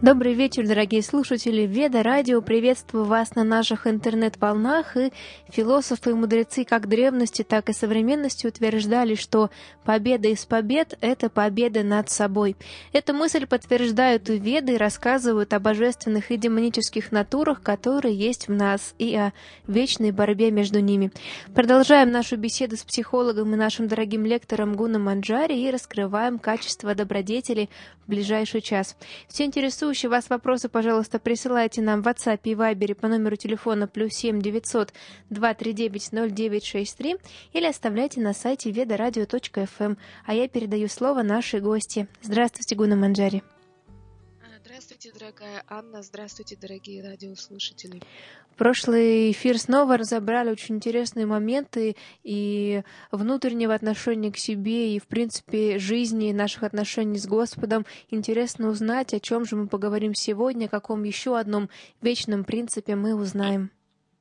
Добрый вечер, дорогие слушатели Веда Радио. Приветствую вас на наших интернет-волнах. И философы и мудрецы как древности, так и современности утверждали, что победа из побед — это победа над собой. Эту мысль подтверждают и Веды, и рассказывают о божественных и демонических натурах, которые есть в нас, и о вечной борьбе между ними. Продолжаем нашу беседу с психологом и нашим дорогим лектором Гуном Манджари и раскрываем качество добродетели в ближайший час. Все интересующие вас вопросы, пожалуйста, присылайте нам в WhatsApp и Viber по номеру телефона +7 900 239 0963 или оставляйте на сайте vedaradio.fm. А я передаю слово нашей гости. Здравствуйте, Гуна Манджари. Здравствуйте, дорогая Анна. Здравствуйте, дорогие радиослушатели. Прошлый эфир снова разобрали очень интересные моменты и внутреннего отношения к себе, и, в принципе, жизни, наших отношений с Господом. Интересно узнать, о чем же мы поговорим сегодня, о каком еще одном вечном принципе мы узнаем.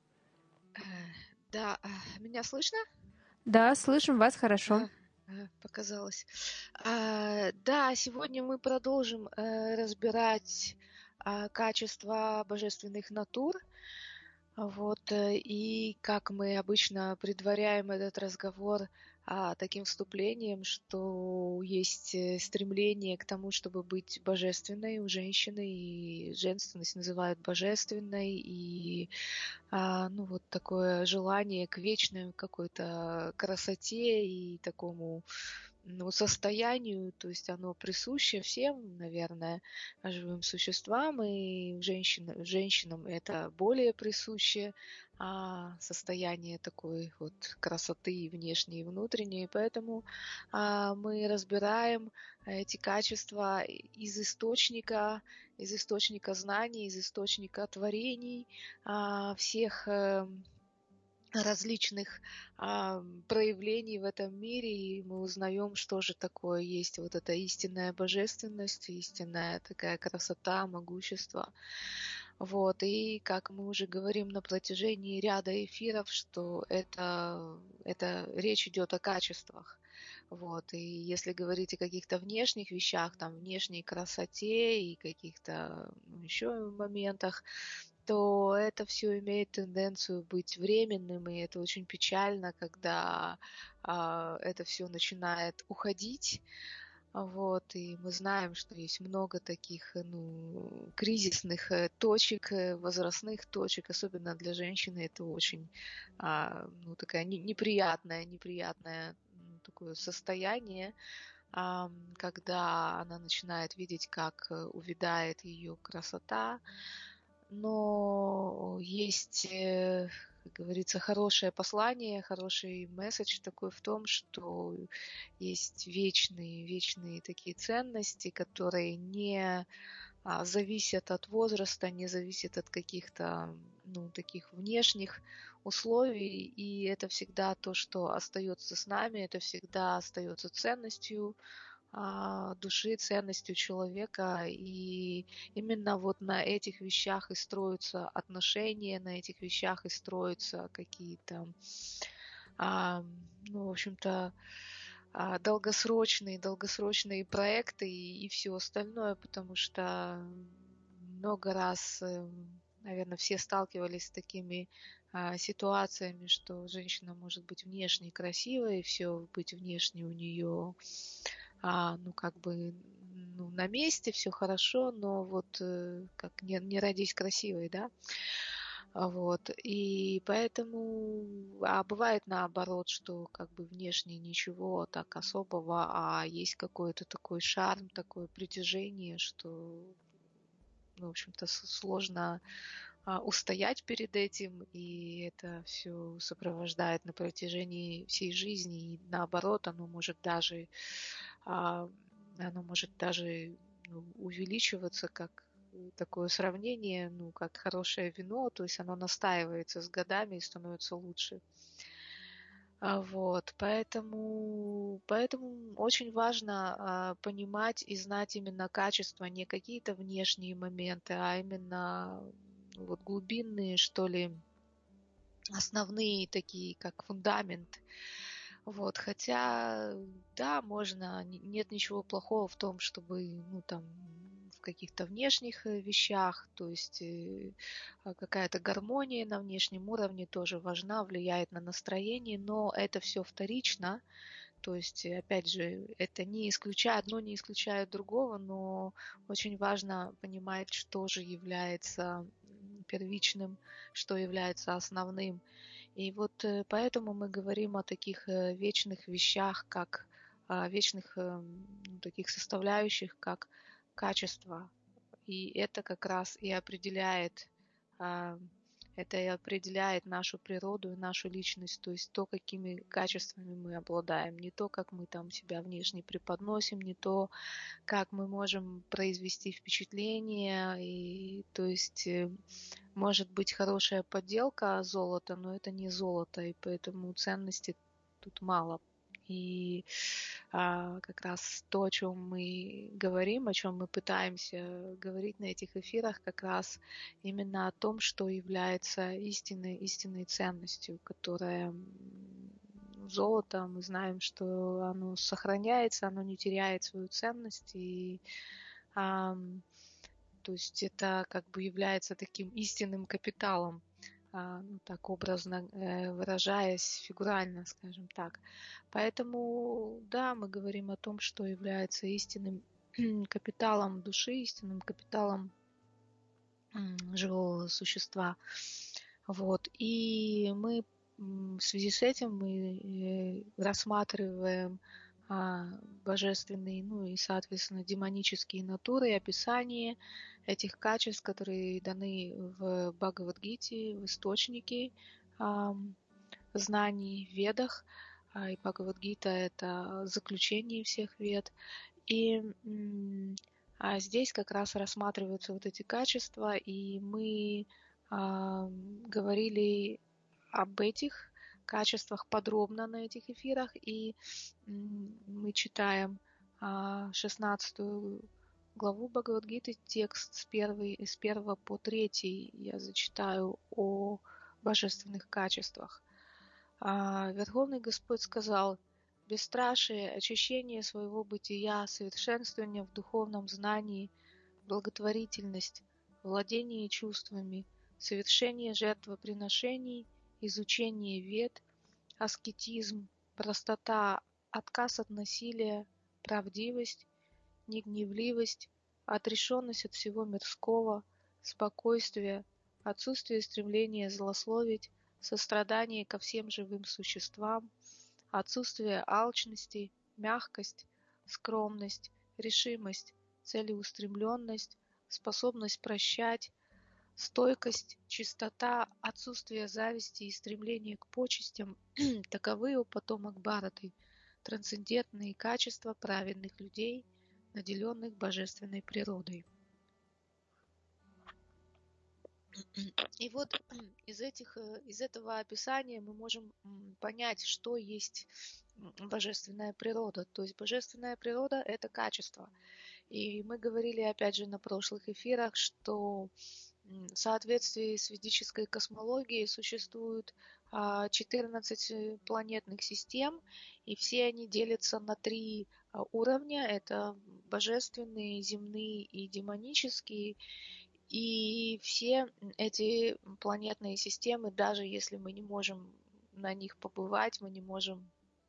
Да, меня слышно? Да, слышим вас хорошо. Показалось. Да, сегодня мы продолжим разбирать качества божественных натур. И как мы обычно предваряем этот разговор таким вступлением, что есть стремление к тому, чтобы быть божественной у женщины, и женственность называют божественной, и такое желание к вечной какой-то красоте и такому состоянию, то есть оно присуще всем, наверное, живым существам, и женщинам это более присуще, состояние такой вот красоты внешней и внутренней, поэтому мы разбираем эти качества из источника знаний, из источника творений, всех различных проявлений в этом мире, и мы узнаем, что же такое есть вот эта истинная божественность, истинная такая красота, могущество. И как мы уже говорим на протяжении ряда эфиров, что это речь идет о качествах. И если говорить о каких-то внешних вещах, там, внешней красоте и каких-то еще моментах, то это все имеет тенденцию быть временным, и это очень печально, когда это все начинает уходить. И мы знаем, что есть много таких кризисных точек, возрастных точек, особенно для женщины это очень такая неприятное такое состояние, когда она начинает видеть, как увядает ее красота. Но есть, как говорится, хорошее послание, хороший месседж такой в том, что есть вечные такие ценности, которые не зависят от возраста, не зависят от каких-то таких внешних условий, и это всегда то, что остается с нами, это всегда остается ценностью души, ценностью человека, и именно вот на этих вещах и строятся отношения, на этих вещах и строятся какие-то, в общем-то, долгосрочные проекты и все остальное, потому что много раз, наверное, все сталкивались с такими ситуациями, что женщина может быть внешне красивой, все быть внешне у нее на месте, все хорошо, но как не родись красивой, да. И поэтому, бывает наоборот, что как бы внешне ничего так особого, а есть какой-то такой шарм, такое притяжение, что, в общем-то, сложно устоять перед этим, и это все сопровождает на протяжении всей жизни, и наоборот, оно может даже увеличиваться, как такое сравнение, как хорошее вино, то есть оно настаивается с годами и становится лучше. Поэтому очень важно понимать и знать именно качества, не какие-то внешние моменты, а именно глубинные, что ли, основные такие, как фундамент. Хотя, да, можно, нет ничего плохого в том, чтобы, каких-то внешних вещах, то есть какая-то гармония на внешнем уровне тоже важна, влияет на настроение, но это все вторично. То есть, опять же, это не исключает, одно не исключает другого, но очень важно понимать, что же является первичным, что является основным. И вот поэтому мы говорим о таких вечных вещах, как вечных таких составляющих, как качество. И это как раз и определяет а, это и определяет нашу природу и нашу личность, то есть то, какими качествами мы обладаем, не то, как мы там себя внешне преподносим, не то, как мы можем произвести впечатление, и то есть может быть хорошая подделка золота, но это не золото, и поэтому ценности тут мало. И как раз то, о чем мы говорим, о чем мы пытаемся говорить на этих эфирах, как раз именно о том, что является истинной ценностью, которая золото, мы знаем, что оно сохраняется, оно не теряет свою ценность, и то есть это как бы является таким истинным капиталом, ну, так образно выражаясь, фигурально, скажем так. Поэтому, да, мы говорим о том, что является истинным капиталом души, истинным капиталом живого существа. Вот. И мы в связи с этим мы рассматриваем божественные, ну и, соответственно, демонические натуры и описание этих качеств, которые даны в Бхагавад-гите, в источнике знаний, в Ведах. И Бхагавад-гита – это заключение всех Вед. И здесь как раз рассматриваются вот эти качества, и мы говорили об этих качествах подробно на этих эфирах, и мы читаем 16 главу Бхагавад-гиты, текст с 1 по 3, я зачитаю о божественных качествах. Верховный Господь сказал: бесстрашие, очищение своего бытия, совершенствование в духовном знании, благотворительность, владение чувствами, совершение жертвоприношений, изучение вед, аскетизм, простота, отказ от насилия, правдивость, негневливость, отрешенность от всего мирского, спокойствие, отсутствие стремления злословить, сострадание ко всем живым существам, отсутствие алчности, мягкость, скромность, решимость, целеустремленность, способность прощать, стойкость, чистота, отсутствие зависти и стремление к почестям – таковы у потомок Бхараты трансцендентные качества праведных людей, наделенных божественной природой. И вот из этого описания мы можем понять, что есть божественная природа. То есть божественная природа – это качество. И мы говорили, опять же, на прошлых эфирах, что в соответствии с ведической космологией существует 14 планетных систем, и все они делятся на 3 уровня. Это божественные, земные и демонические. И все эти планетные системы, даже если мы не можем на них побывать, мы не можем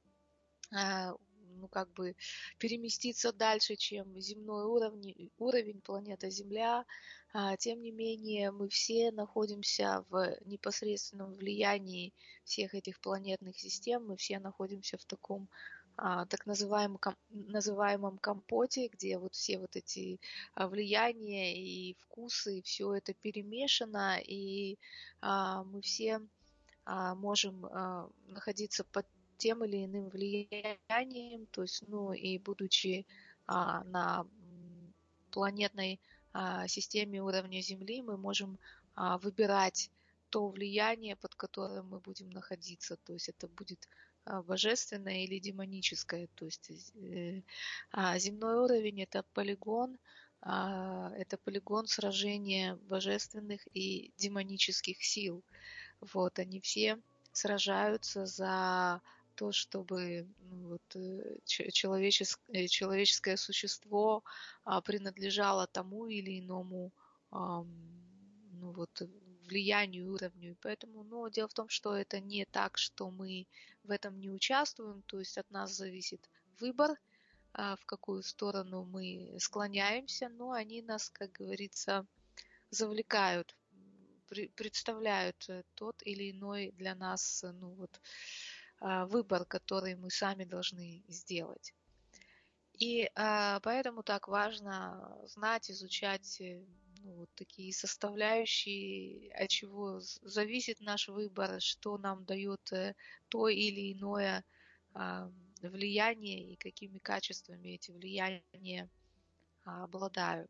переместиться дальше, чем земной уровень планета Земля. Тем не менее, мы все находимся в непосредственном влиянии всех этих планетных систем, мы все находимся в таком так называемом компоте, где вот все вот эти влияния и вкусы, все это перемешано, и мы все можем находиться под тем или иным влиянием, то есть, и будучи на планетной системе уровня Земли, мы можем выбирать то влияние, под которым мы будем находиться, то есть это будет божественное или демоническое, то есть земной уровень – это полигон сражения божественных и демонических сил. Вот, они все сражаются за то, чтобы человеческое существо принадлежало тому или иному влиянию, уровню. И поэтому, но дело в том, что это не так, что мы в этом не участвуем, то есть от нас зависит выбор, в какую сторону мы склоняемся, но они нас, как говорится, завлекают, представляют тот или иной для нас выбор, который мы сами должны сделать. И поэтому так важно знать, изучать такие составляющие, от чего зависит наш выбор, что нам дает то или иное влияние и какими качествами эти влияния обладают.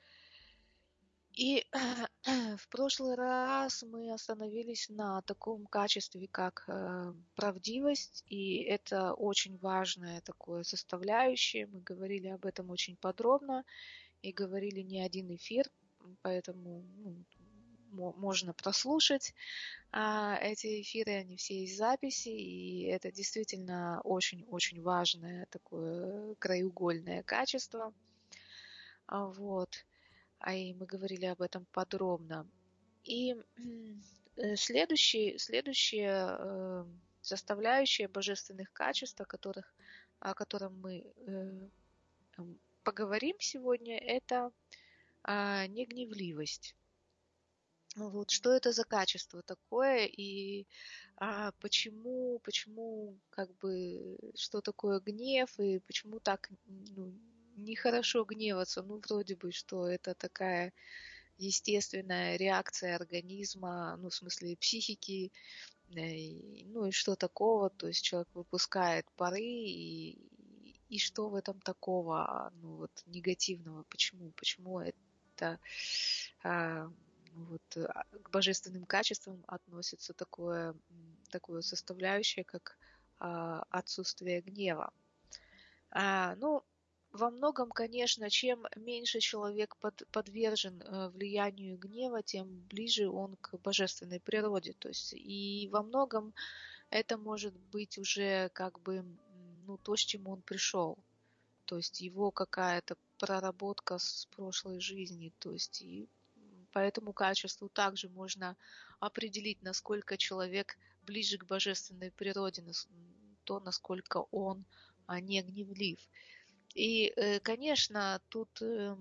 И в прошлый раз мы остановились на таком качестве, как правдивость, и это очень важная такое составляющее. Мы говорили об этом очень подробно и говорили не один эфир, поэтому можно прослушать эти эфиры, они все есть в записи, и это действительно очень-очень важное такое краеугольное качество. И мы говорили об этом подробно. И следующая составляющая божественных качеств, о котором мы поговорим сегодня, это негневливость. Что это за качество такое и почему, что такое гнев и почему так нехорошо гневаться. Вроде бы, что это такая естественная реакция организма, в смысле психики, и что такого, то есть человек выпускает пары, и что в этом такого, негативного, почему это к божественным качествам относится такое составляющее, как отсутствие гнева. Во многом, конечно, чем меньше человек подвержен влиянию гнева, тем ближе он к божественной природе. То есть и во многом это может быть уже то, с чем он пришел. То есть его какая-то проработка с прошлой жизни. То есть и по этому качеству также можно определить, насколько человек ближе к божественной природе, то, насколько он не гневлив. И, конечно, тут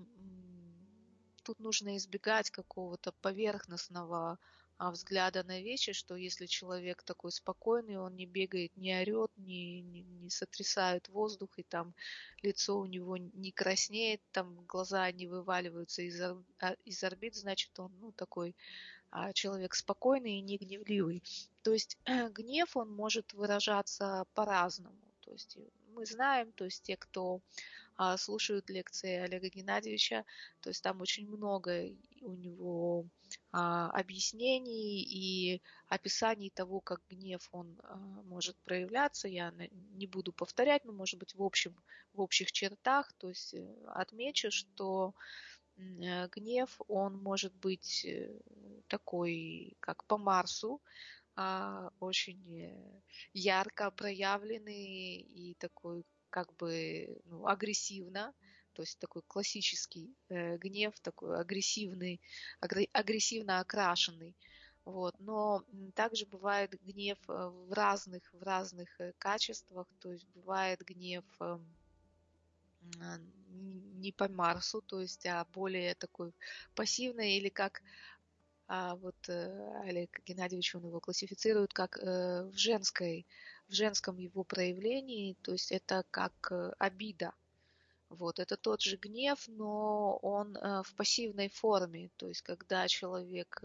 нужно избегать какого-то поверхностного взгляда на вещи, что если человек такой спокойный, он не бегает, не орет, не сотрясает воздух, и там лицо у него не краснеет, там глаза не вываливаются из орбит, значит, он такой человек спокойный и не гневливый. То есть гнев, он может выражаться по-разному. То есть мы знаем, то есть те, кто слушают лекции Олега Геннадьевича, то есть там очень много у него объяснений и описаний того, как гнев он может проявляться. Я не буду повторять, но, может быть, в общих чертах. То есть отмечу, что гнев, он может быть такой, как по Марсу, очень ярко проявленный и такой агрессивно, то есть такой классический гнев, такой агрессивный, агрессивно окрашенный. Но также бывает гнев в разных качествах, то есть бывает гнев не по Марсу, то есть, более такой пассивный, или как Олег Геннадьевич, он его классифицирует как в женском его проявлении, то есть это как обида. Это тот же гнев, но он в пассивной форме, то есть когда человек,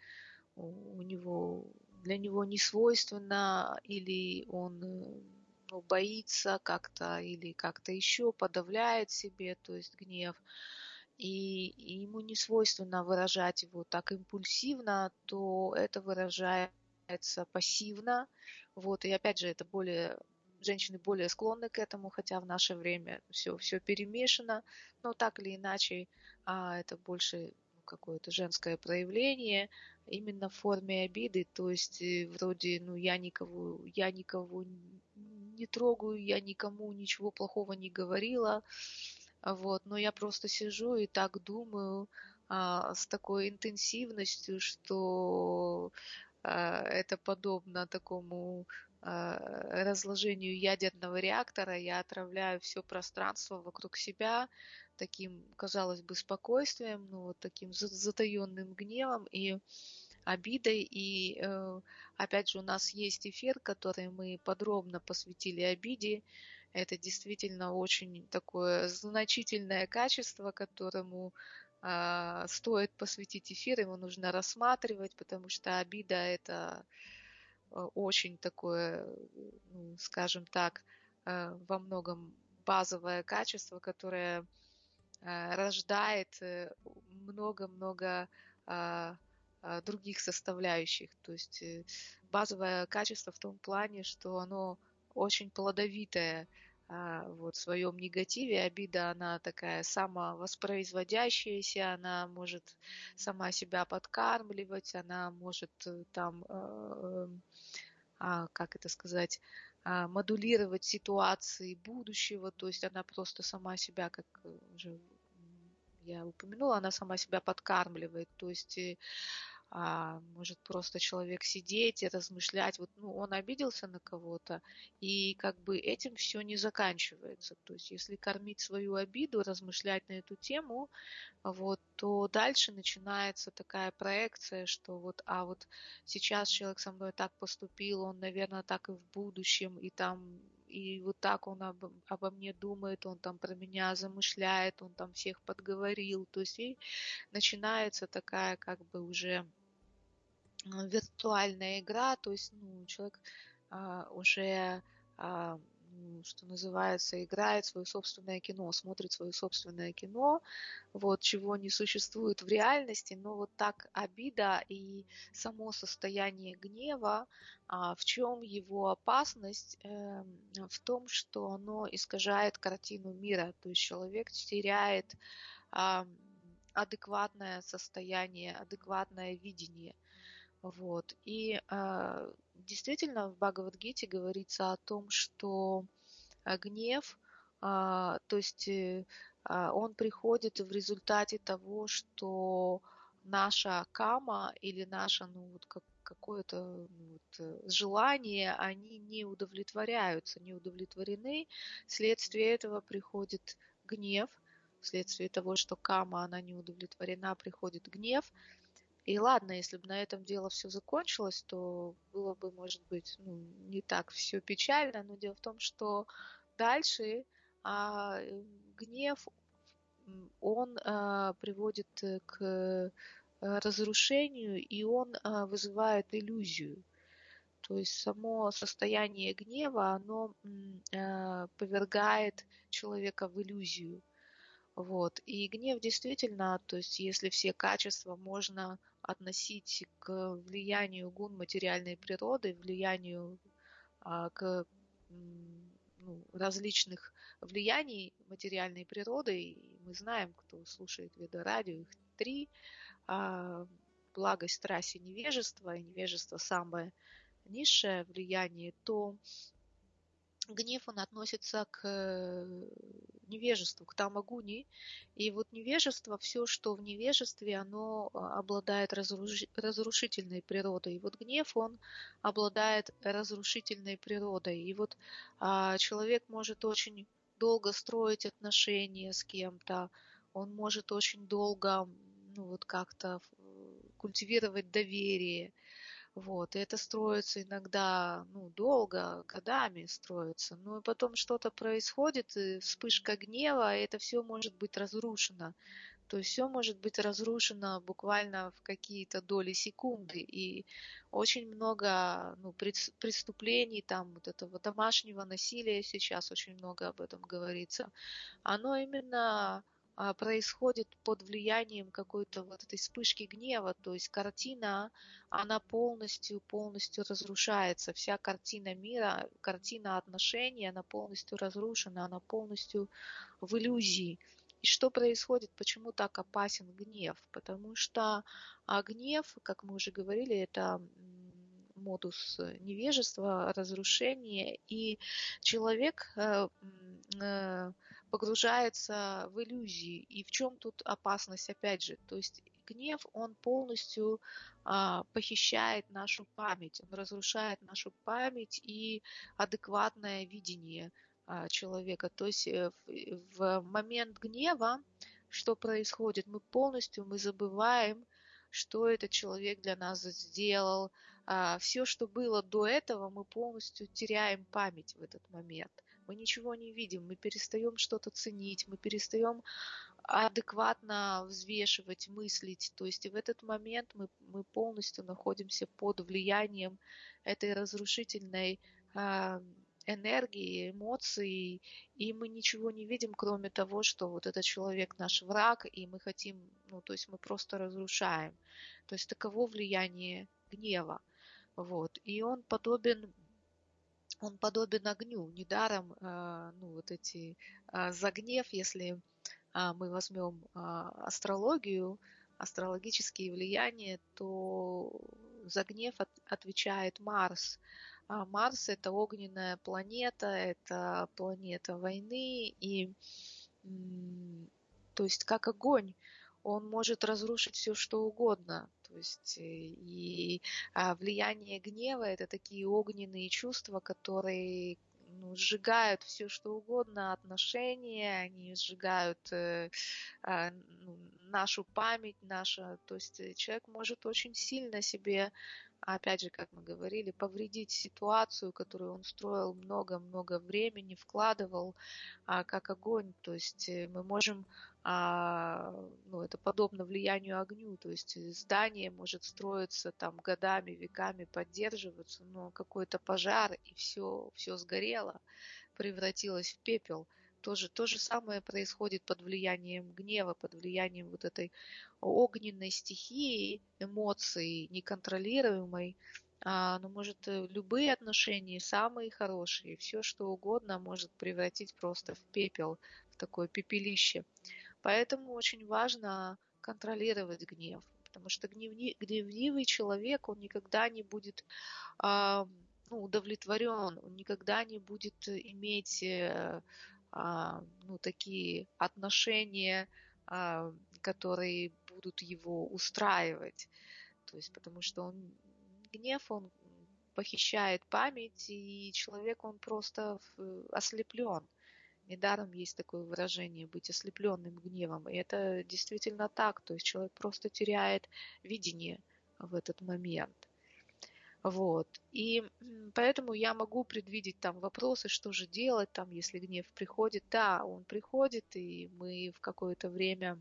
для него не свойственно, или он боится как-то, или как-то еще подавляет себе, то есть гнев, и ему не свойственно выражать его так импульсивно, то это выражается пассивно. И опять же, женщины более склонны к этому, хотя в наше время все перемешано, но так или иначе это больше какое-то женское проявление. именно в форме обиды, то есть вроде, ну, я никого не трогаю, я никому ничего плохого не говорила, вот, но я просто сижу и так думаю с такой интенсивностью, что это подобно такому разложению ядерного реактора. Я отравляю все пространство вокруг себя таким, казалось бы, спокойствием, ну, вот таким затаенным гневом и обидой. И опять же, у нас есть эфир, который мы подробно посвятили обиде. Это действительно очень такое значительное качество, которому стоит посвятить эфир, его нужно рассматривать, потому что обида это очень такое, ну, скажем так, во многом базовое качество, которое рождает много-много других составляющих. То есть базовое качество в том плане, что оно очень плодовитое вот, в своем негативе. Обида, она такая самовоспроизводящаяся, она может сама себя подкармливать, она может там, как это сказать, модулировать ситуации будущего, то есть она просто сама себя, как уже я упомянула, она сама себя подкармливает, то есть может просто человек сидеть и размышлять, вот, ну, он обиделся на кого-то, и как бы этим все не заканчивается. То есть если кормить свою обиду, размышлять на эту тему, вот, то дальше начинается такая проекция, что вот, вот сейчас человек со мной так поступил, он, наверное, так и в будущем, и там, и вот так он обо мне думает, он там про меня замышляет, он там всех подговорил, то есть и начинается такая как бы уже виртуальная игра, то есть, ну, человек уже, что называется, играет свое собственное кино, смотрит свое собственное кино, вот, чего не существует в реальности, но вот так обида и само состояние гнева, в чем его опасность? В том, что оно искажает картину мира, то есть человек теряет адекватное состояние, адекватное видение. Вот. И действительно в Бхагавад-гите говорится о том, что гнев, то есть он приходит в результате того, что наша кама или наше, ну, вот какое-то, ну, вот, желание, они не удовлетворяются, не удовлетворены. Вследствие этого приходит гнев, вследствие того, что кама, она не удовлетворена, приходит гнев. И ладно, если бы на этом дело все закончилось, то было бы, может быть, ну, не так все печально, но дело в том, что дальше гнев, он приводит к разрушению, и он вызывает иллюзию. То есть само состояние гнева, оно повергает человека в иллюзию. Вот. И гнев действительно, то есть если все качества можно относить к влиянию гун материальной природы, влиянию к ну, различных влияний материальной природы, и мы знаем, кто слушает Веда-радио, их 3, благость, страсть и невежество самое низшее влияние, то гнев, он относится к невежеству, к тамагуни. И вот невежество, все, что в невежестве, оно обладает разрушительной природой. И вот гнев, он обладает разрушительной природой. И вот человек может очень долго строить отношения с кем-то, он может очень долго, ну, вот как-то культивировать доверие. Вот, и это строится иногда, ну, долго, годами строится. Ну, и потом что-то происходит, и вспышка гнева, и это все может быть разрушено. То есть все может быть разрушено буквально в какие-то доли секунды. И очень много, ну, преступлений, там, вот этого домашнего насилия сейчас очень много об этом говорится. Оно именно происходит под влиянием какой-то вот этой вспышки гнева, то есть картина, она полностью разрушается, вся картина мира, картина отношений, она полностью разрушена, она полностью в иллюзии. И что происходит, почему так опасен гнев? Потому что гнев, как мы уже говорили, это модус невежества, разрушения, и человек погружается в иллюзии. И в чем тут опасность, опять же? То есть гнев, он полностью похищает нашу память, он разрушает нашу память и адекватное видение человека. То есть в момент гнева что происходит? Мы забываем, что этот человек для нас сделал. Все, что было до этого, мы полностью теряем память в этот момент. Мы ничего не видим, мы перестаем что-то ценить, мы перестаем адекватно взвешивать, мыслить. То есть и в этот момент мы полностью находимся под влиянием этой разрушительной энергии, эмоций, и мы ничего не видим, кроме того, что вот этот человек наш враг, и мы хотим, то есть мы просто разрушаем. То есть таково влияние гнева. Вот. И он подобен огню. Недаром, вот эти за гнев, если мы возьмем астрологию, астрологические влияния, то за гнев отвечает Марс. Марс – это огненная планета, это планета войны, и то есть как огонь, он может разрушить все, что угодно. То есть и влияние гнева – это такие огненные чувства, которые сжигают все, что угодно, отношения, они сжигают нашу память, то есть человек может очень сильно себе, опять же, как мы говорили, повредить ситуацию, которую он строил много-много времени, вкладывал, как огонь. То есть мы можем, это подобно влиянию огню, то есть здание может строиться там годами, веками, поддерживаться, но какой-то пожар, и все сгорело, превратилось в пепел. То же самое происходит под влиянием гнева, под влиянием вот этой огненной стихии, эмоций неконтролируемой. Но может любые отношения, самые хорошие, все что угодно может превратить просто в пепел, в такое пепелище. Поэтому очень важно контролировать гнев, потому что гневливый человек, он никогда не будет удовлетворен, он никогда не будет иметь такие отношения, которые будут его устраивать. То есть, потому что гнев, он похищает память, и человек, он просто ослеплен. Недаром есть такое выражение «быть ослепленным гневом». И это действительно так. То есть человек просто теряет видение в этот момент. Вот. И поэтому я могу предвидеть там вопросы, что же делать, там, если гнев приходит. Да, он приходит, и мы в какое-то время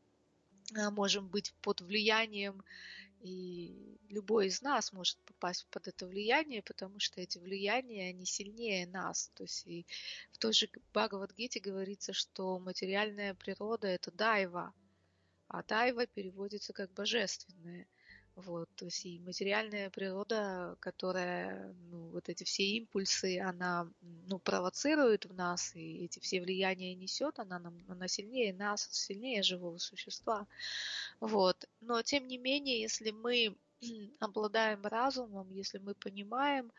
можем быть под влиянием, и любой из нас может попасть под это влияние, потому что эти влияния, они сильнее нас. То есть и в той же Бхагавад-гите говорится, что материальная природа – это дайва, а дайва переводится как божественное. Вот, то есть и материальная природа, которая, вот эти все импульсы, она, провоцирует в нас, и эти все влияния несет, она сильнее нас, сильнее живого существа. Вот. Но, тем не менее, если мы обладаем разумом, если мы понимаем,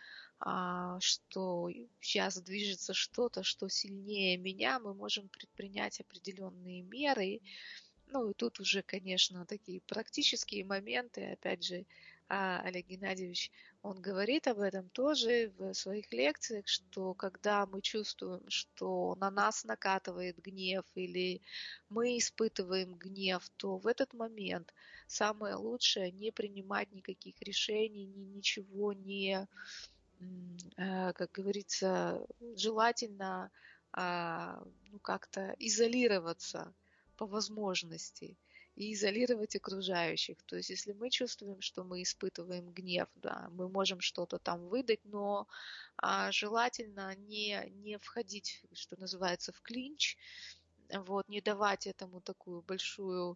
что сейчас движется что-то, что сильнее меня, мы можем предпринять определенные меры. И тут уже, конечно, такие практические моменты. Опять же, Олег Геннадьевич, он говорит об этом тоже в своих лекциях, что когда мы чувствуем, что на нас накатывает гнев или мы испытываем гнев, то в этот момент самое лучшее не принимать никаких решений, ничего не, как говорится, желательно как-то изолироваться по возможности и изолировать окружающих. То есть, если мы чувствуем, что мы испытываем гнев, да, мы можем что-то там выдать, но желательно не входить, что называется, в клинч, вот, не давать этому такую большую,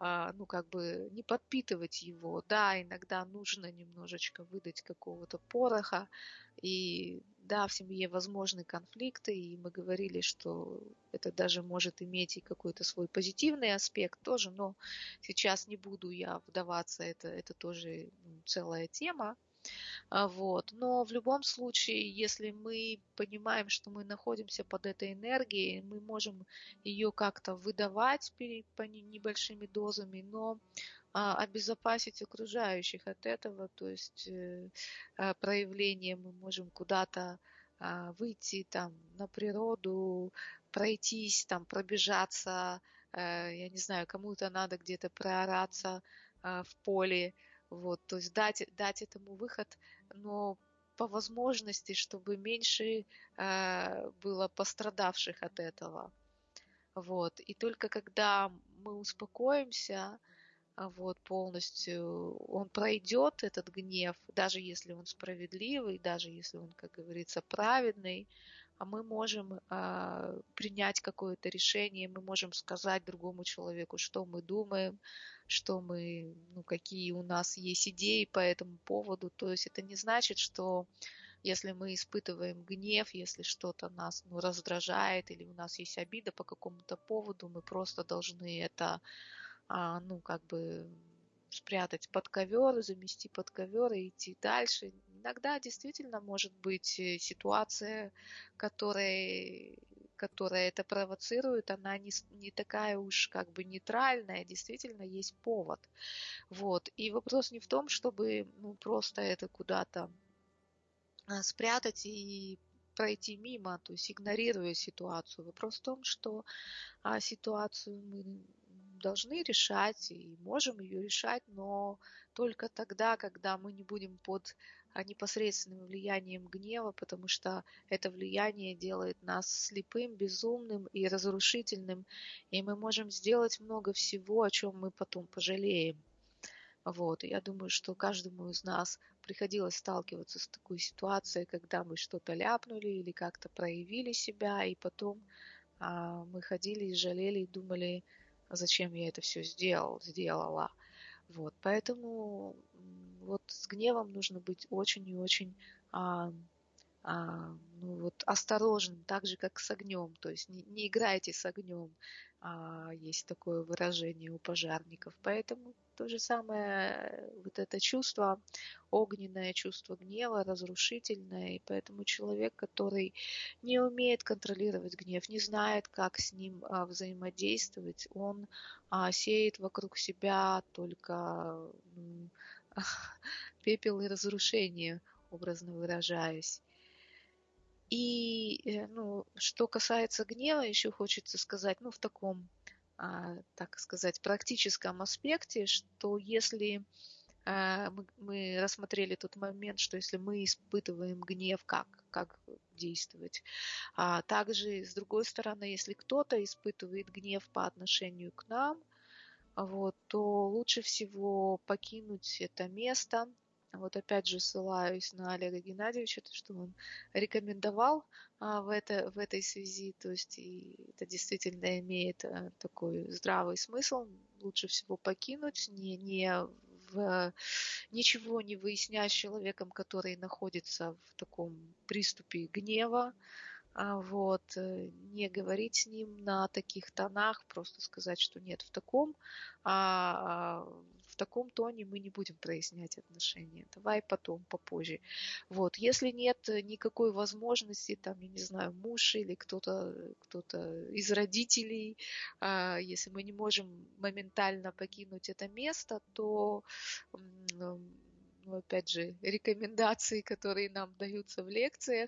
не подпитывать его. Да, иногда нужно немножечко выдать какого-то пороха, и да, в семье возможны конфликты, и мы говорили, что это даже может иметь и какой-то свой позитивный аспект тоже, но сейчас не буду я вдаваться, это тоже целая тема. Вот. Но в любом случае, если мы понимаем, что мы находимся под этой энергией, мы можем ее как-то выдавать небольшими дозами, но обезопасить окружающих от этого, то есть проявление мы можем куда-то выйти там на природу, пройтись, там пробежаться, я не знаю, кому-то надо где-то проораться в поле, вот, то есть дать этому выход, но по возможности, чтобы меньше было пострадавших от этого. Вот. И только когда мы успокоимся, вот полностью, он пройдет, этот гнев, даже если он справедливый, даже если он, как говорится, праведный, а мы можем принять какое-то решение, мы можем сказать другому человеку, что мы думаем, что мы, ну, какие у нас есть идеи по этому поводу. То есть это не значит, что если мы испытываем гнев, если что-то нас, ну, раздражает или у нас есть обида по какому-то поводу, мы просто должны это, ну, как бы спрятать под ковер, замести под ковер и идти дальше. Иногда действительно может быть ситуация, которая, которая это провоцирует, она не такая уж как бы нейтральная, действительно есть повод. Вот. И вопрос не в том, чтобы, ну, просто это куда-то спрятать и пройти мимо, то есть игнорируя ситуацию. Вопрос в том, что ситуацию мы должны решать и можем ее решать, но только тогда, когда мы не будем под непосредственным влиянием гнева, потому что это влияние делает нас слепым, безумным и разрушительным, и мы можем сделать много всего, о чем мы потом пожалеем. Вот. И я думаю, что каждому из нас приходилось сталкиваться с такой ситуацией, когда мы что-то ляпнули или как-то проявили себя, и потом мы ходили и жалели, и думали, зачем я это все сделала. Вот. Поэтому вот с гневом нужно быть очень и очень ну вот осторожным, так же, как с огнем. То есть не играйте с огнем. Есть такое выражение у пожарников. Поэтому то же самое, вот это чувство, огненное чувство гнева, разрушительное. И поэтому человек, который не умеет контролировать гнев, не знает, как с ним взаимодействовать, он сеет вокруг себя только пепел и разрушение, образно выражаясь. И, ну, что касается гнева, еще хочется сказать, ну, в таком, так сказать, практическом аспекте, что если мы рассмотрели тот момент, что если мы испытываем гнев, как действовать. Также, с другой стороны, если кто-то испытывает гнев по отношению к нам, вот, то лучше всего покинуть это место. Вот опять же ссылаюсь на Олега Геннадьевича, то, что он рекомендовал в этой связи. То есть и это действительно имеет такой здравый смысл. Лучше всего покинуть, ничего не выяснять с человеком, который находится в таком приступе гнева. Вот, не говорить с ним на таких тонах, просто сказать, что нет, в таком тоне мы не будем прояснять отношения. Давай потом, попозже. Вот, если нет никакой возможности, там, я не знаю, муж или кто-то из родителей, если мы не можем моментально покинуть это место, то ну, опять же, рекомендации, которые нам даются в лекциях,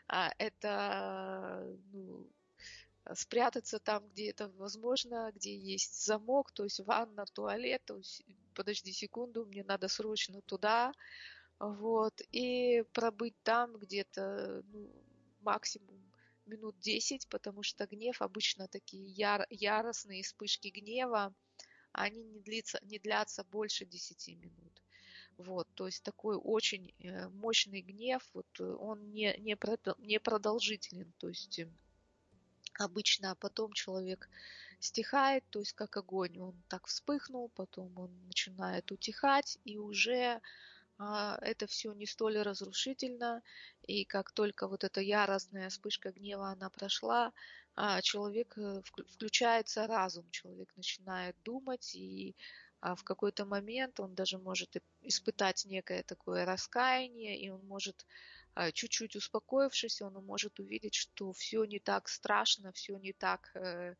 это ну, спрятаться там, где это возможно, где есть замок, то есть ванна, туалет, то есть, подожди секунду, мне надо срочно туда, вот, и пробыть там где-то ну, максимум минут 10, потому что гнев, обычно такие яростные вспышки гнева, они не длятся больше 10 минут. Вот, то есть такой очень мощный гнев, вот, он не продолжителен, то есть обычно потом человек стихает, то есть как огонь, он так вспыхнул, потом он начинает утихать, и уже это все не столь разрушительно, и как только вот эта яростная вспышка гнева, она прошла, человек, включается разум, человек начинает думать, и в какой-то момент он даже может испытать некое такое раскаяние, и он может, чуть-чуть успокоившись, он может увидеть, что все не так страшно, все не так,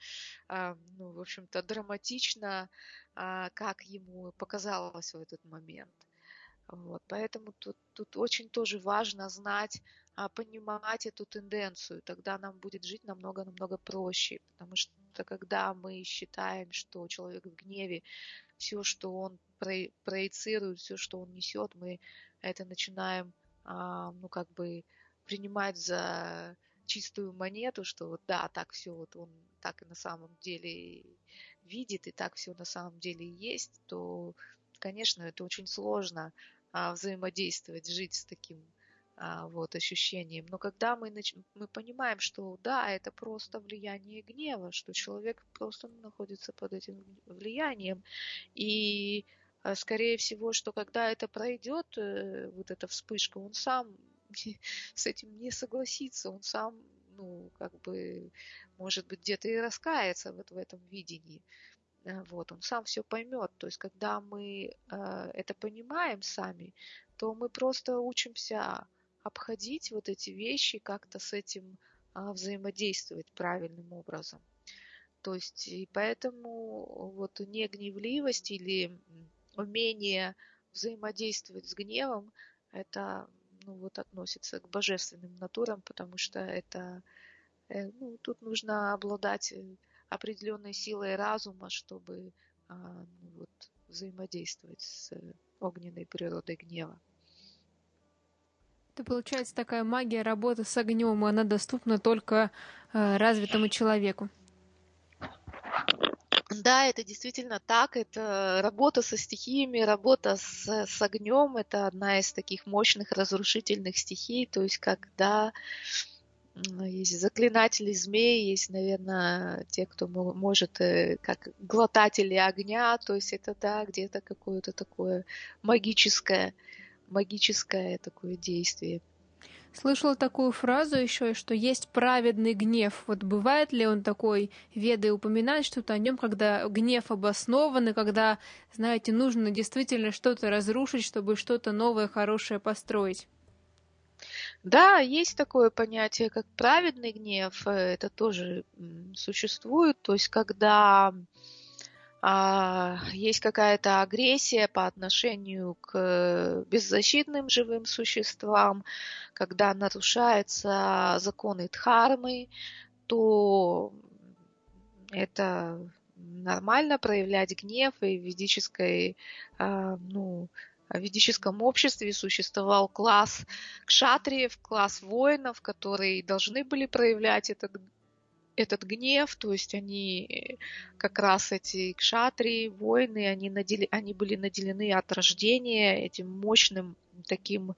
ну, в общем-то, драматично, как ему показалось в этот момент. Вот, поэтому тут очень тоже важно знать, понимать эту тенденцию. Тогда нам будет жить намного-намного проще. Потому что когда мы считаем, что человек в гневе, все, что он проецирует, все, что он несет, мы это начинаем, ну, как бы принимать за чистую монету, что вот да, так все вот он так и на самом деле видит, и так все на самом деле и есть, то, конечно, это очень сложно взаимодействовать, жить с таким вот ощущением. Но когда мы понимаем, что да, это просто влияние гнева, что человек просто находится под этим влиянием, и скорее всего, что когда это пройдет, вот эта вспышка, он сам с этим не согласится, он сам, ну, как бы, может быть, где-то и раскается вот в этом видении. Вот, он сам все поймет. То есть, когда мы это понимаем сами, то мы просто учимся обходить вот эти вещи, как-то с этим взаимодействовать правильным образом. То есть, и поэтому вот негневливость или умение взаимодействовать с гневом, это, ну, вот относится к божественным натурам, потому что это, ну, тут нужно обладать определенной силой разума, чтобы, ну, вот, взаимодействовать с огненной природой гнева. Это получается такая магия работы с огнем, и она доступна только развитому человеку. Да, это действительно так. Это работа со стихиями, работа с огнем. Это одна из таких мощных разрушительных стихий. То есть, когда есть заклинатели змей, есть, наверное, те, кто может, как глотатели огня. То есть, это, да, где-то какое-то такое магическое такое действие. Слышала такую фразу еще, что есть праведный гнев. Вот бывает ли он такой? Веды упоминают что-то о нем, когда гнев обоснован, и когда, знаете, нужно действительно что-то разрушить, чтобы что-то новое, хорошее построить. Да, есть такое понятие, как праведный гнев. Это тоже существует. То есть, когда есть какая-то агрессия по отношению к беззащитным живым существам, когда нарушаются законы дхармы, то это нормально проявлять гнев, и ну, в ведическом обществе существовал класс кшатриев, класс воинов, которые должны были проявлять этот гнев, то есть они как раз эти кшатрии, воины, они были наделены от рождения этим мощным таким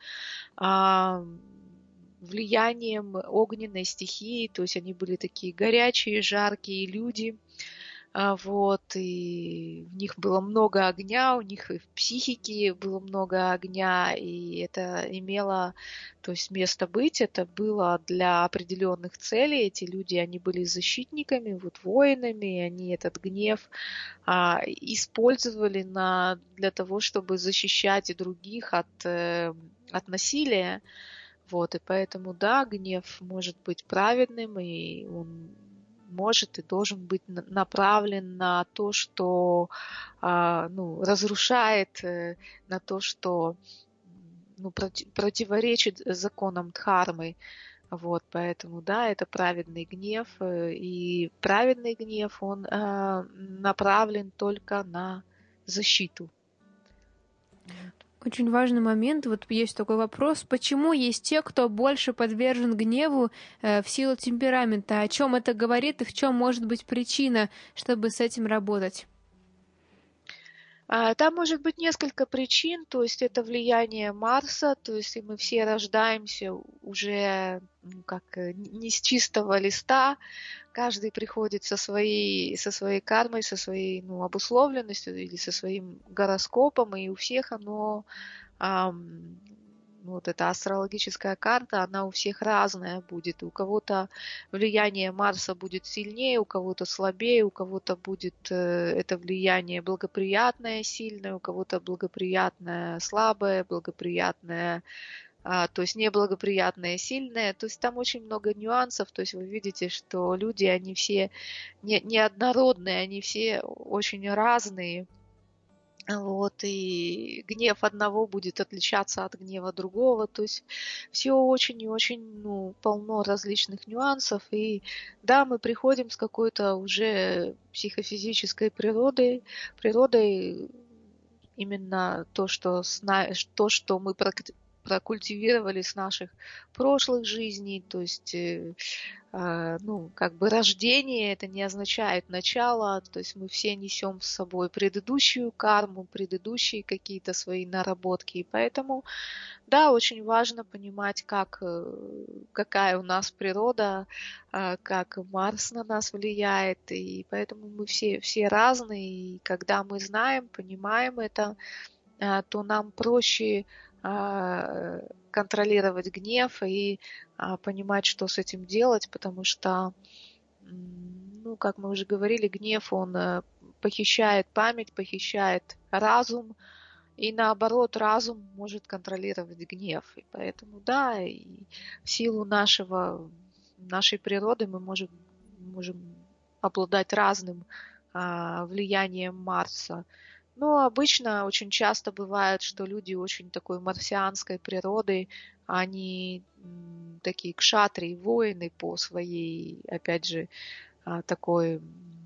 влиянием огненной стихии, то есть они были такие горячие, жаркие люди, вот, и в них было много огня, у них и в психике было много огня, и это имело, то есть, место быть, это было для определенных целей, эти люди, они были защитниками, вот, воинами, и они этот гнев использовали для того, чтобы защищать и других от насилия, вот, и поэтому, да, гнев может быть праведным, и он может и должен быть направлен на то, что ну, разрушает, на то, что ну, противоречит законам дхармы. Вот, поэтому, да, это праведный гнев, и праведный гнев, он направлен только на защиту. Очень важный момент. Вот есть такой вопрос. Почему есть те, кто больше подвержен гневу в силу темперамента? О чем это говорит и в чем может быть причина, чтобы с этим работать? Там может быть несколько причин, то есть это влияние Марса, то есть и мы все рождаемся уже как не с чистого листа, каждый приходит со своей кармой, со своей обусловленностью или со своим гороскопом, и у всех оно вот эта астрологическая карта, она у всех разная будет. У кого-то влияние Марса будет сильнее, у кого-то слабее, у кого-то будет это влияние благоприятное, сильное, у кого-то благоприятное, слабое, благоприятное, то есть неблагоприятное, сильное. То есть там очень много нюансов. То есть вы видите, что люди, они все неоднородные, они все очень разные. Вот, и гнев одного будет отличаться от гнева другого. То есть все очень и очень, полно различных нюансов. И да, мы приходим с какой-то уже психофизической природой именно то, что мы прокультивировали с наших прошлых жизней, то есть как бы рождение это не означает начало, то есть мы все несем с собой предыдущую карму, предыдущие какие-то свои наработки, и поэтому, да, очень важно понимать, какая у нас природа, как Марс на нас влияет, и поэтому мы все разные, и когда мы знаем, понимаем это, то нам проще контролировать гнев и понимать, что с этим делать, потому что, как мы уже говорили, гнев, он похищает память, похищает разум, и наоборот, разум может контролировать гнев. И поэтому, да, и в силу нашей природы мы можем обладать разным влиянием Марса. Но обычно очень часто бывает, что люди очень такой марсианской природы, они такие кшатрии, воины по своей, опять же, такой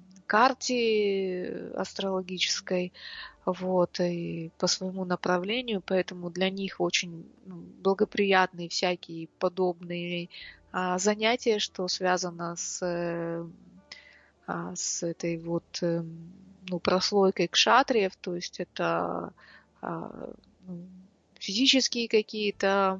карте астрологической, вот, и по своему направлению, поэтому для них очень благоприятные всякие подобные занятия, что связано с этой вот прослойкой кшатриев, то есть это физические какие-то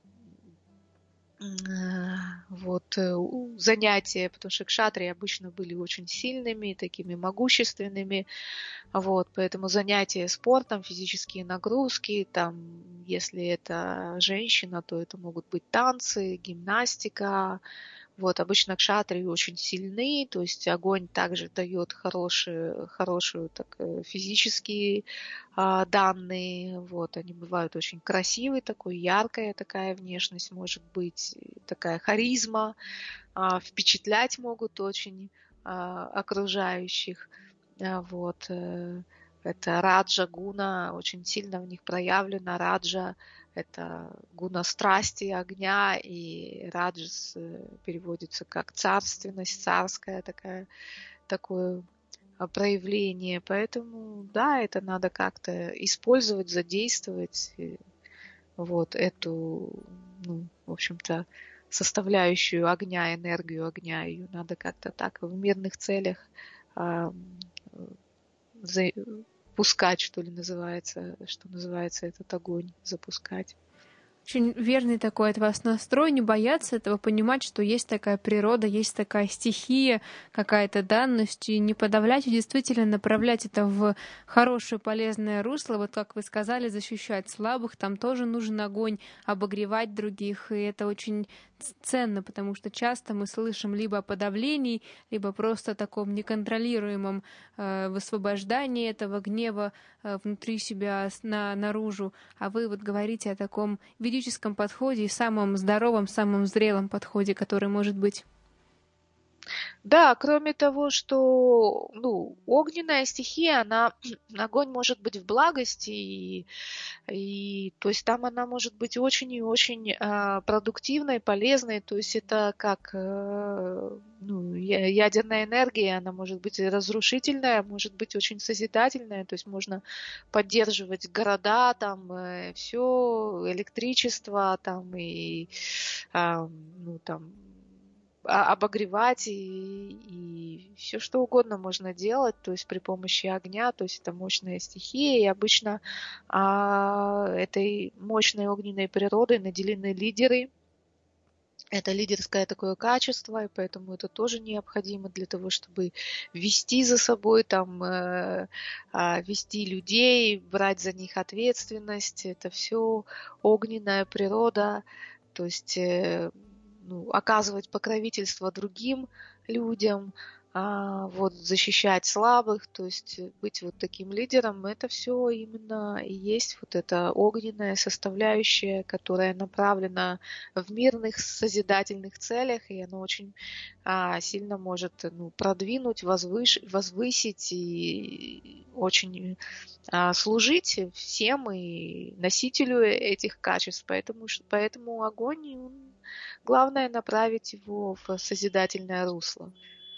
занятия, потому что кшатрии обычно были очень сильными, такими могущественными, вот, поэтому занятия спортом, физические нагрузки, там, если это женщина, то это могут быть танцы, гимнастика. Вот, обычно кшатрии очень сильны, то есть огонь также дает хорошие физические данные. Вот, они бывают очень красивые, такой яркая такая внешность может быть, такая харизма, впечатлять могут очень окружающих. Вот, это раджа гуна, очень сильно в них проявлена раджа. Это гуна страсти, огня, и раджас переводится как царственность, царское такое проявление. Поэтому, да, это надо как-то использовать, задействовать вот эту, в общем-то, составляющую огня, энергию огня. Ее надо как-то так в мирных целях пускать, что называется этот огонь, запускать. Очень верный такой от вас настрой, не бояться этого, понимать, что есть такая природа, есть такая стихия, какая-то данность, и не подавлять, и действительно направлять это в хорошее, полезное русло. Вот как вы сказали, защищать слабых, там тоже нужен огонь, обогревать других, и это очень ценно, потому что часто мы слышим либо о подавлении, либо просто о таком неконтролируемом высвобождении этого гнева внутри себя наружу, а вы вот говорите о таком ведическом подходе и самом здоровом, самом зрелом подходе, который может быть. Да, кроме того, что огненная стихия, огонь может быть в благости, и то есть там она может быть очень и очень продуктивной, полезной, то есть это как ядерная энергия, она может быть разрушительная, может быть очень созидательная, то есть можно поддерживать города, там все, электричество, там и там обогревать и все что угодно можно делать, то есть при помощи огня, то есть это мощная стихия, и обычно этой мощной огненной природой наделены лидеры, Это лидерское такое качество, и поэтому это тоже необходимо для того, чтобы вести за собой, там, вести людей, брать за них ответственность. Это все огненная природа, то есть оказывать покровительство другим людям, вот, защищать слабых, то есть быть вот таким лидером, это все именно и есть вот эта огненная составляющая, которая направлена в мирных созидательных целях, и оно очень сильно может продвинуть, возвысить и очень служить всем и носителю этих качеств. Поэтому огонь, главное направить его в созидательное русло.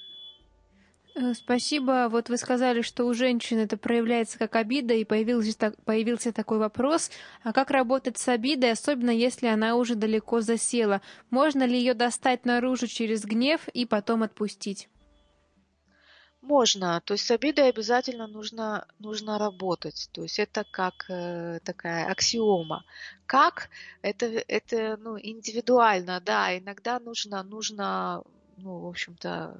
Спасибо. Вот вы сказали, что у женщин это проявляется как обида, и появился такой вопрос: а как работать с обидой, особенно если она уже далеко засела? Можно ли ее достать наружу через гнев и потом отпустить? Можно, то есть с обидой обязательно нужно работать, то есть это как такая аксиома. Как? Это индивидуально, да, иногда нужно в общем-то,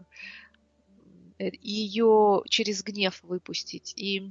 ее через гнев выпустить. И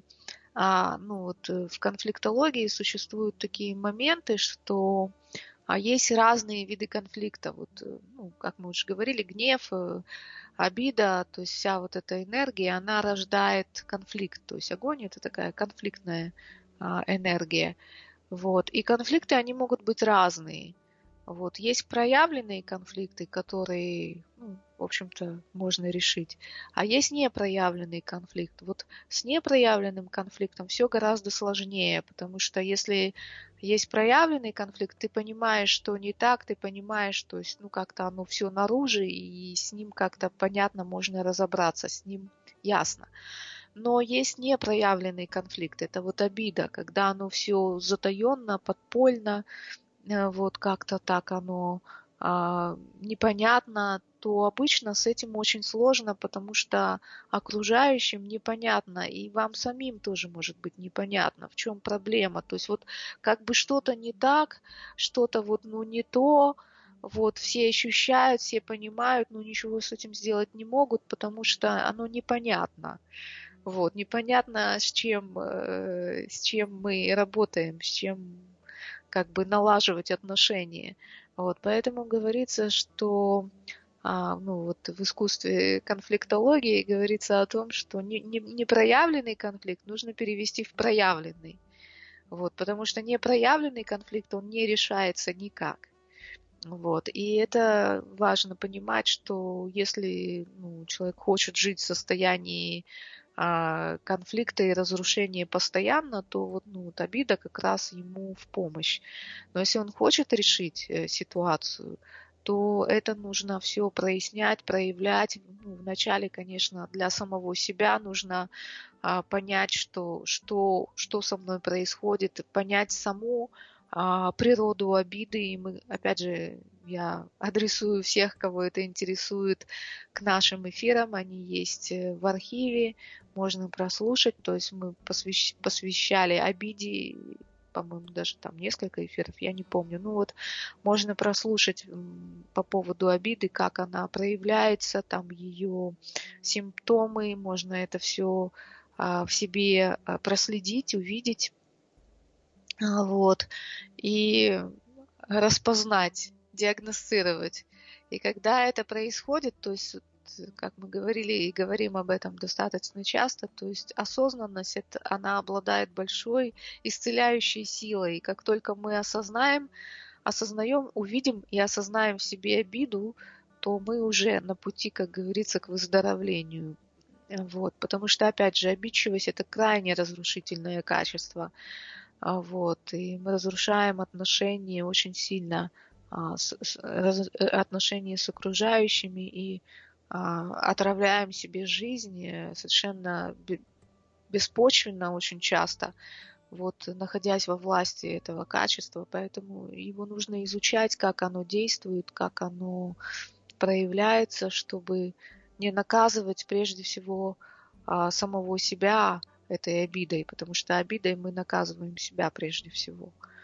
в конфликтологии существуют такие моменты, что есть разные виды конфликта. Вот, как мы уже говорили, гнев, обида, то есть вся вот эта энергия, она рождает конфликт. То есть огонь это такая конфликтная энергия. Вот. И конфликты, они могут быть разные. Вот. Есть проявленные конфликты, которые, в общем-то, можно решить. А есть непроявленный конфликт. Вот с непроявленным конфликтом все гораздо сложнее, потому что если есть проявленный конфликт, ты понимаешь, что не так, ты понимаешь, то есть, как-то оно все наружу, и с ним как-то понятно можно разобраться, с ним ясно. Но есть непроявленный конфликт, это вот обида, когда оно все затаенно, подпольно, вот как-то так оно непонятно, то обычно с этим очень сложно, потому что окружающим непонятно, и вам самим тоже может быть непонятно, в чем проблема. То есть вот как бы что-то не так, что-то вот не то, вот все ощущают, все понимают, но ничего с этим сделать не могут, потому что оно непонятно. Вот, непонятно, с чем мы работаем, с чем как бы налаживать отношения. Вот, поэтому говорится, что вот в искусстве конфликтологии говорится о том, что непроявленный конфликт нужно перевести в проявленный. Вот, потому что непроявленный конфликт, он не решается никак. Вот, и это важно понимать, что если человек хочет жить в состоянии конфликта и разрушения постоянно, то вот обида как раз ему в помощь. Но если он хочет решить ситуацию, то это нужно все прояснять, проявлять. Вначале, конечно, для самого себя нужно понять, что со мной происходит, понять саму природу обиды. И мы, опять же, я адресую всех, кого это интересует, к нашим эфирам. Они есть в архиве, можно прослушать. То есть мы посвящали обиде, по-моему, даже там несколько эфиров, я не помню. Можно прослушать по поводу обиды, как она проявляется, там ее симптомы, можно это все в себе проследить, увидеть, вот, и распознать, диагностировать. И когда это происходит, то есть, как мы говорили и говорим об этом достаточно часто, то есть осознанность, она обладает большой исцеляющей силой. И как только мы осознаем, увидим и осознаем в себе обиду, то мы уже на пути, как говорится, к выздоровлению. Вот, потому что, опять же, обидчивость – это крайне разрушительное качество. Вот, и мы разрушаем отношения очень сильно, отношения с окружающими и отравляем себе жизнь совершенно беспочвенно очень часто, вот, находясь во власти этого качества. Поэтому его нужно изучать, как оно действует, как оно проявляется, чтобы не наказывать прежде всего самого себя этой обидой, потому что обидой мы наказываем себя прежде всего.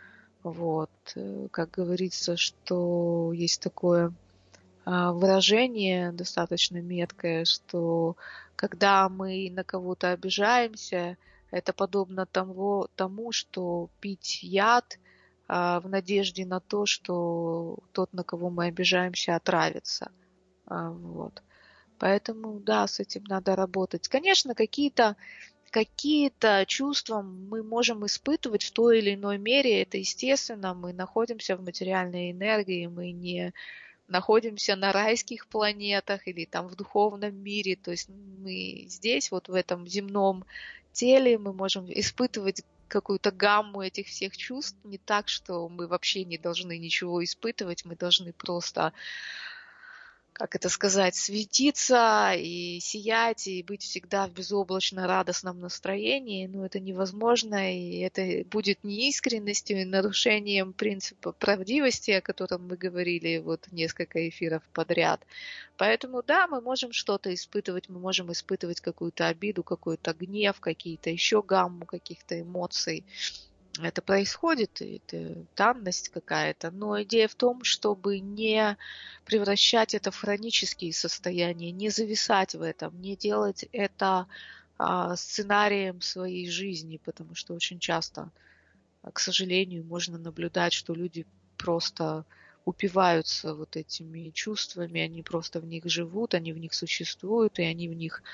Вот. Как говорится, что есть такое выражение достаточно меткое, что когда мы на кого-то обижаемся, это подобно тому, что пить яд в надежде на то, что тот, на кого мы обижаемся, отравится. Вот. Поэтому, да, с этим надо работать. Конечно, какие-то чувства мы можем испытывать в той или иной мере. Это естественно. Мы находимся в материальной энергии, мы не находимся на райских планетах или там в духовном мире. То есть мы здесь, вот в этом земном теле, мы можем испытывать какую-то гамму этих всех чувств. Не так, что мы вообще не должны ничего испытывать, мы должны просто, как это сказать, светиться и сиять, и быть всегда в безоблачно радостном настроении, но это невозможно, и это будет неискренностью и нарушением принципа правдивости, о котором мы говорили вот несколько эфиров подряд. Поэтому да, мы можем что-то испытывать, мы можем испытывать какую-то обиду, какой-то гнев, какие-то еще гамму каких-то эмоций. Это происходит, это данность какая-то, но идея в том, чтобы не превращать это в хронические состояния, не зависать в этом, не делать это сценарием своей жизни, потому что очень часто, к сожалению, можно наблюдать, что люди просто упиваются вот этими чувствами, они просто в них живут, они в них существуют, и они в них,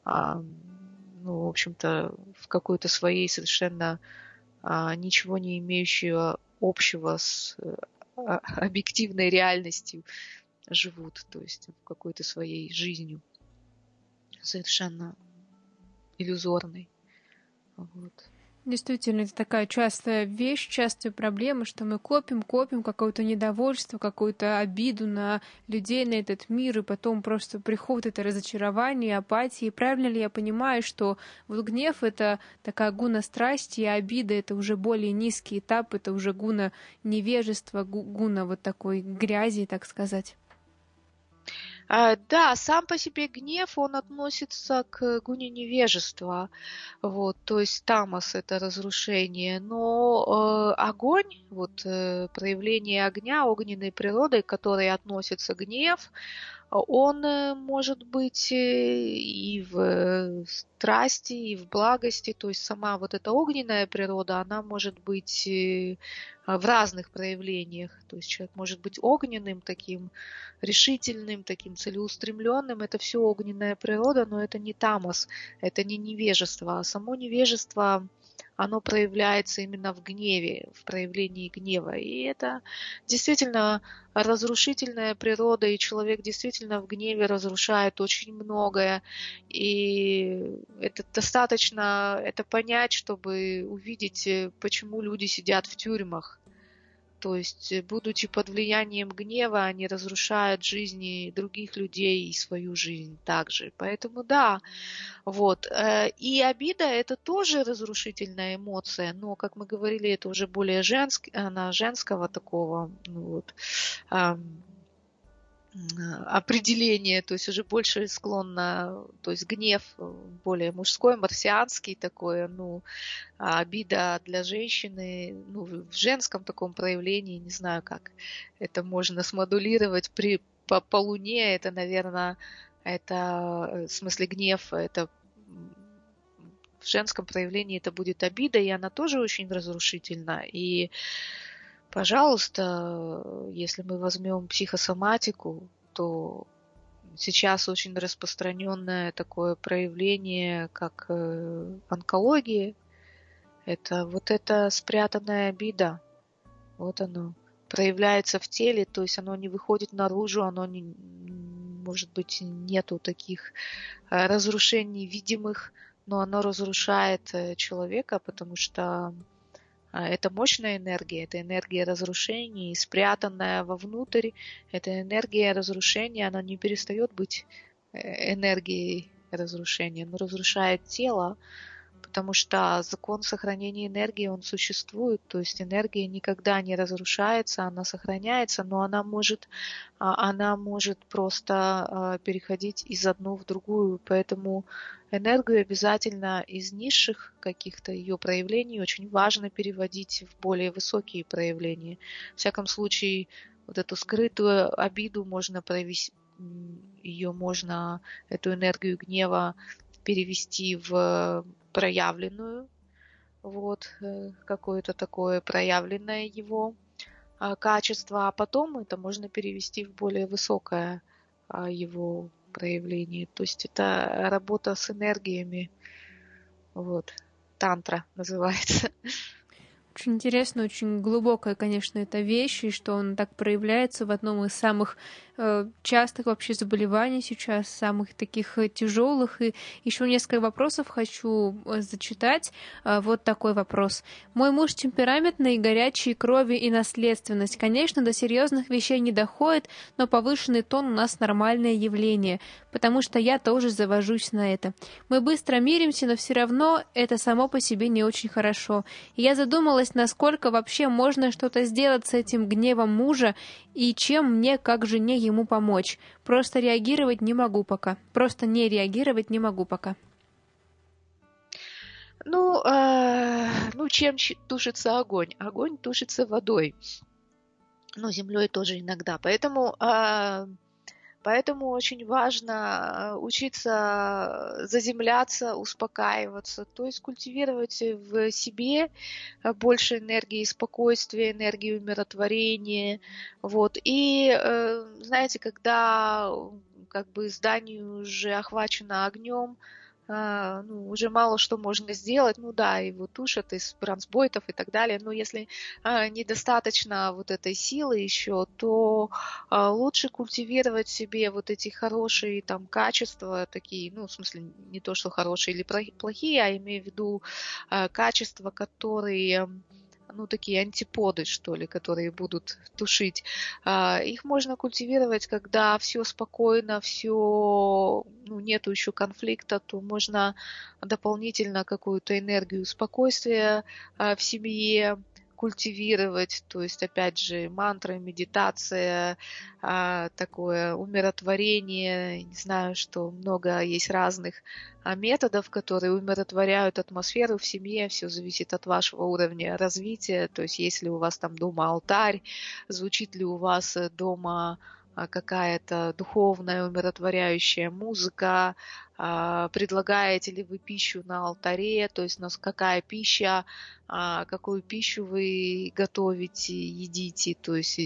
в общем-то, в какой-то своей совершенно ничего не имеющего общего с объективной реальностью живут, то есть в какой-то своей жизнью совершенно иллюзорной. Вот. Действительно, это такая частая вещь, частая проблема, что мы копим какое-то недовольство, какую-то обиду на людей, на этот мир, и потом просто приходит это разочарование, апатия. И правильно ли я понимаю, что вот гнев — это такая гуна страсти, и обида — это уже более низкий этап, это уже гуна невежества, гуна вот такой грязи, так сказать? Да, сам по себе гнев, он относится к гуне невежества, вот, то есть тамас — это разрушение, но огонь, вот проявление огня, огненной природой, к которой относится гнев, он может быть и в страсти, и в благости, то есть сама вот эта огненная природа, она может быть в разных проявлениях, то есть человек может быть огненным, таким решительным, таким целеустремленным, это все огненная природа, но это не тамас, это не невежество, а само невежество, оно проявляется именно в гневе, в проявлении гнева. И это действительно разрушительная природа, и человек действительно в гневе разрушает очень многое. И это достаточно это понять, чтобы увидеть, почему люди сидят в тюрьмах. То есть, будучи под влиянием гнева, они разрушают жизни других людей и свою жизнь также. Поэтому да, вот. И обида — это тоже разрушительная эмоция, но, как мы говорили, это уже более она женского такого, определение, то есть уже больше склонна, то есть гнев более мужской, марсианский такой, а обида для женщины, в женском таком проявлении, не знаю, как это можно смодулировать по Луне, это, наверное, это, в смысле, гнев, это в женском проявлении это будет обида, и она тоже очень разрушительна. И пожалуйста, если мы возьмем психосоматику, то сейчас очень распространенное такое проявление, как онкология. Это вот эта спрятанная обида. Вот оно проявляется в теле, то есть оно не выходит наружу, оно не, может быть, нету таких разрушений видимых, но оно разрушает человека, потому что это мощная энергия, это энергия разрушений, и спрятанная вовнутрь, эта энергия разрушения, она не перестает быть энергией разрушения, но разрушает тело, потому что закон сохранения энергии, он существует, то есть энергия никогда не разрушается, она сохраняется, но она может просто переходить из одну в другую, поэтому энергию обязательно из низших каких-то ее проявлений очень важно переводить в более высокие проявления. В всяком случае, вот эту скрытую обиду можно эту энергию гнева перевести в проявленную, вот, какое-то такое проявленное его качество, а потом это можно перевести в более высокое его проявление. То есть это работа с энергиями, вот, тантра называется. Очень интересно, очень глубокая, конечно, эта вещь, и что он так проявляется в одном из самых частых вообще заболеваний сейчас, самых таких тяжелых. И еще несколько вопросов хочу зачитать. Вот такой вопрос. Мой муж темпераментный, горячий, крови и наследственность. Конечно, до серьезных вещей не доходит, но повышенный тон у нас нормальное явление, потому что я тоже завожусь на это. Мы быстро миримся, но все равно это само по себе не очень хорошо. И я задумалась, насколько вообще можно что-то сделать с этим гневом мужа и чем мне, как жене, ему помочь. Просто реагировать не могу пока. Просто не реагировать не могу пока. Чем тушится огонь? Огонь тушится водой. Землей тоже иногда. Поэтому очень важно учиться заземляться, успокаиваться, то есть культивировать в себе больше энергии спокойствия, энергии умиротворения. Вот. И, знаете, когда как бы здание уже охвачено огнем, уже мало что можно сделать. Его тушат из бронзбойтов и так далее. Но если недостаточно вот этой силы еще, то лучше культивировать в себе вот эти хорошие там качества, такие, в смысле, не то, что хорошие или плохие, а имею в виду качества, которые такие антиподы, что ли, которые будут тушить. Их можно культивировать, когда все спокойно, все, нету еще конфликта, то можно дополнительно какую-то энергию спокойствия в семье культивировать, то есть, опять же, мантры, медитация, такое умиротворение, не знаю, что много есть разных методов, которые умиротворяют атмосферу в семье, все зависит от вашего уровня развития, то есть, есть ли у вас там дома алтарь, звучит ли у вас дома какая-то духовная умиротворяющая музыка, предлагаете ли вы пищу на алтаре, то есть какая пища, какую пищу вы готовите, едите, то есть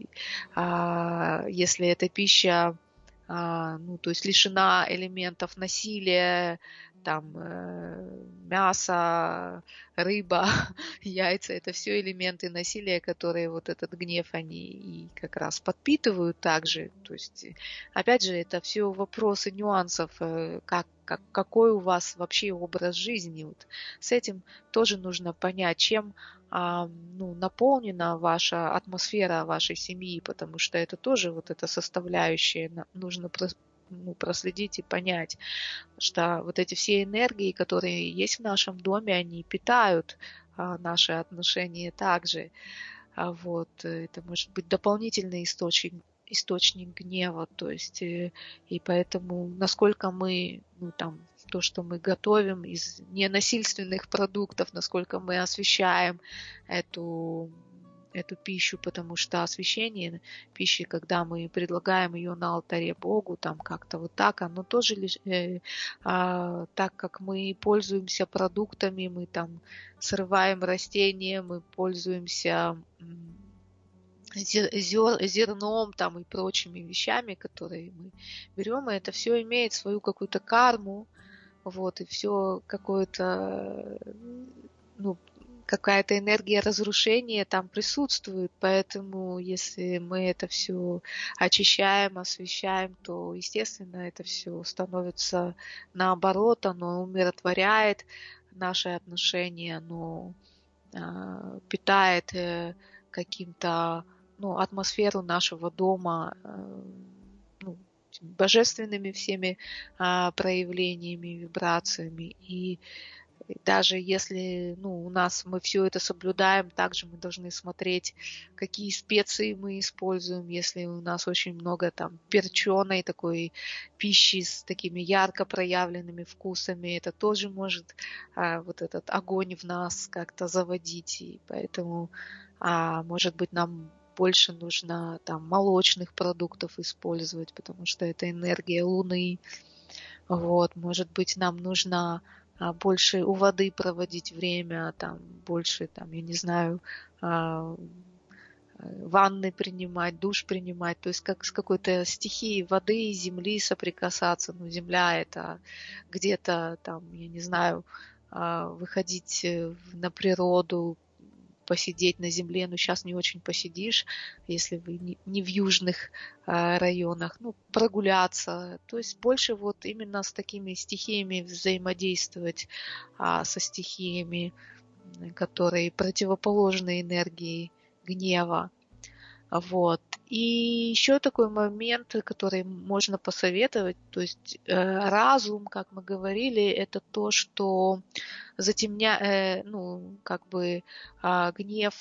если эта пища то есть лишена элементов насилия, там мясо, рыба, яйца, это все элементы насилия, которые вот этот гнев они и как раз подпитывают также. То есть, опять же, это все вопросы нюансов, какой у вас вообще образ жизни. Вот с этим тоже нужно понять, чем наполнена ваша атмосфера вашей семьи, потому что это тоже вот эта составляющая нужно проследить и понять, что вот эти все энергии, которые есть в нашем доме, они питают наши отношения также. Вот, это может быть дополнительный источник гнева, то есть, и поэтому, насколько мы, то, что мы готовим из ненасильственных продуктов, насколько мы освещаем эту пищу, потому что освещение пищи, когда мы предлагаем ее на алтаре Богу, там как-то вот так, оно тоже так как мы пользуемся продуктами, мы там срываем растения, мы пользуемся зерном там и прочими вещами, которые мы берем, и это все имеет свою какую-то карму, вот, и все какое-то, какая-то энергия разрушения там присутствует, поэтому если мы это все очищаем, освещаем, то, естественно, это все становится наоборот, оно умиротворяет наши отношения, оно питает каким-то атмосферу нашего дома божественными всеми проявлениями, вибрациями. И Даже если, у нас мы все это соблюдаем, также мы должны смотреть, какие специи мы используем. Если у нас очень много там перченой такой пищи с такими ярко проявленными вкусами, это тоже может вот этот огонь в нас как-то заводить. И поэтому, может быть, нам больше нужно там молочных продуктов использовать, потому что это энергия Луны. Вот, может быть, нам нужно больше у воды проводить время, там, больше, там, я не знаю, ванны принимать, душ принимать, то есть как с какой-то стихией воды и земли соприкасаться. Ну, земля это где-то там, я не знаю, выходить на природу, посидеть на земле, но сейчас не очень посидишь, если вы не в южных районах, прогуляться, то есть больше вот именно с такими стихиями взаимодействовать, со стихиями, которые противоположны энергии гнева. Вот. И еще такой момент, который можно посоветовать, то есть разум, как мы говорили, это то, что гнев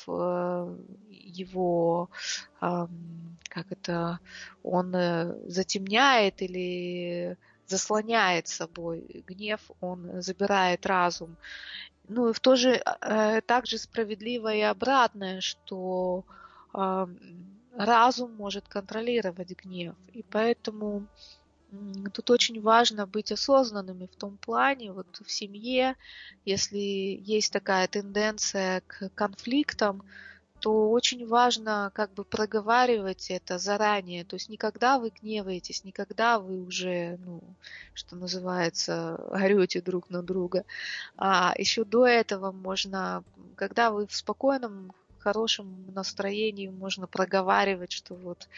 его, как это, он затемняет или заслоняет собой. Гнев, он забирает разум. Ну и в то же также справедливо и обратное, что разум может контролировать гнев. И поэтому тут очень важно быть осознанными в том плане, вот в семье, если есть такая тенденция к конфликтам, то очень важно как бы проговаривать это заранее. То есть никогда вы гневаетесь, никогда вы уже, что называется, орете друг на друга. А еще до этого можно, когда вы в спокойном, хорошем настроении, можно проговаривать, что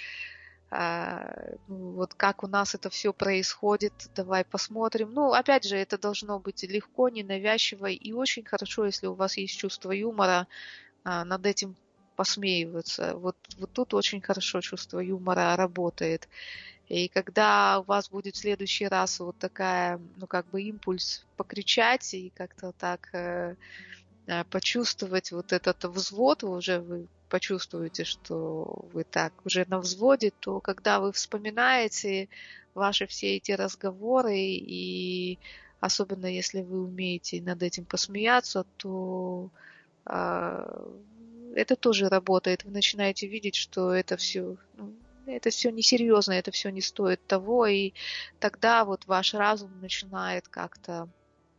вот как у нас это все происходит, давай посмотрим. Ну, опять же, это должно быть легко, ненавязчиво и очень хорошо, если у вас есть чувство юмора, над этим посмеиваться. Вот тут очень хорошо чувство юмора работает. И когда у вас будет в следующий раз вот такая, импульс покричать и как-то так почувствовать вот этот взвод, вы почувствуете, что вы так уже на взводе, то когда вы вспоминаете ваши все эти разговоры, и особенно если вы умеете над этим посмеяться, то это тоже работает. Вы начинаете видеть, что это все несерьезно, это все не стоит того, и тогда вот ваш разум начинает как-то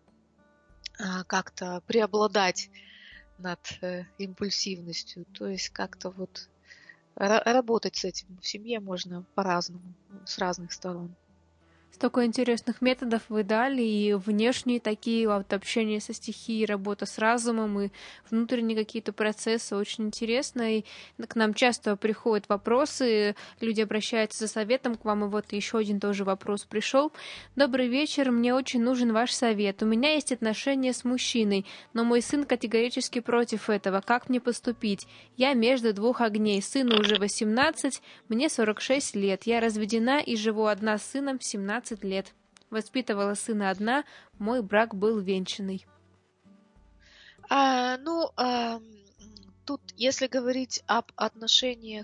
преобладать над импульсивностью. То есть как-то вот работать с этим в семье можно по-разному, с разных сторон. Столько интересных методов вы дали, и внешние такие, вот общение со стихией, работа с разумом, и внутренние какие-то процессы. Очень интересно, и к нам часто приходят вопросы, люди обращаются за советом к вам, и вот еще один тоже вопрос пришел. Добрый вечер, мне очень нужен ваш совет. У меня есть отношения с мужчиной, но мой сын категорически против этого. Как мне поступить? Я между двух огней. Сыну уже 18, мне 46 лет. Я разведена и живу одна с сыном 17 лет. Воспитывала сына одна, мой брак был венчанный. Тут, если говорить об отношении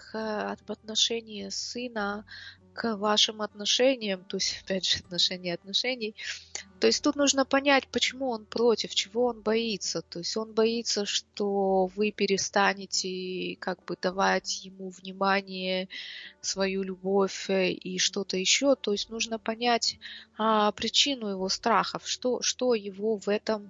сына к вашим отношениям, то есть, опять же, отношений, то есть тут нужно понять, почему он против, чего он боится. То есть он боится, что вы перестанете как бы давать ему внимание, свою любовь и что-то еще. То есть нужно понять причину его страхов, что его в этом,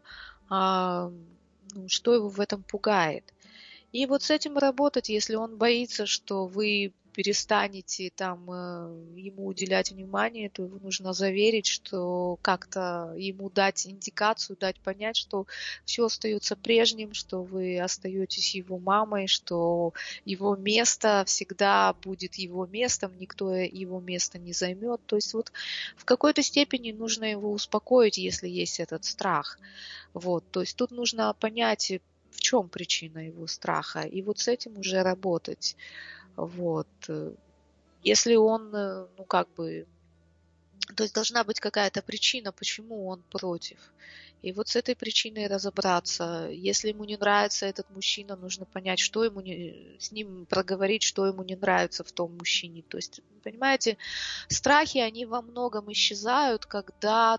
что его в этом пугает. И вот с этим работать, если он боится, что вы перестанете там ему уделять внимание, то его нужно заверить, что как-то ему дать индикацию, дать понять, что все остается прежним, что вы остаетесь его мамой, что его место всегда будет его местом, никто его место не займет. То есть вот в какой-то степени нужно его успокоить, если есть этот страх. Вот, то есть тут нужно понять, в чем причина его страха, и вот с этим уже работать. Вот. Если он, То есть должна быть какая-то причина, почему он против. И вот с этой причиной разобраться. Если ему не нравится этот мужчина, нужно понять, что ему с ним проговорить, что ему не нравится в том мужчине. То есть, понимаете, страхи, они во многом исчезают, когда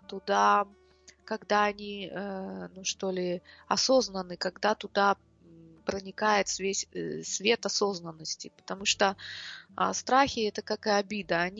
они, осознаны, когда туда проникает свет осознанности. Потому что страхи это как и обида, они